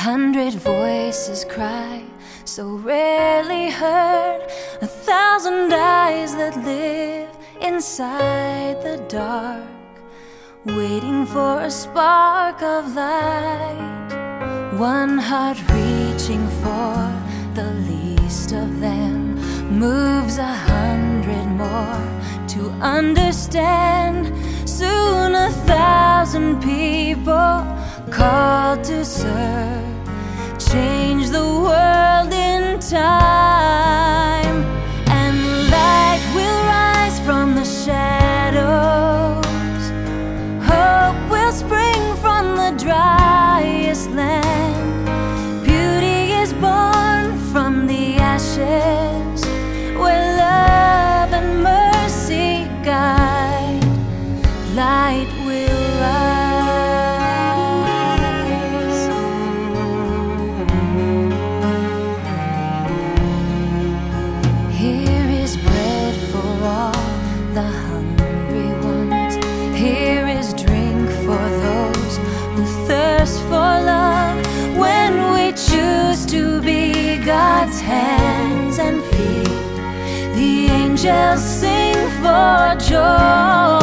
100 voices cry, so rarely heard. 1,000 eyes that live inside the dark, waiting for a spark of light. One heart reaching for the least of them moves 100 more to understand. Soon 1,000 people called to serve, change the world in time. And light will rise from the shadows, hope will spring from the driest land. Beauty is born from the ashes, where love and mercy guide. Light will rise. Here is bread for all the hungry ones. Here is drink for those who thirst for love. When we choose to be God's hands and feet, the angels sing for joy.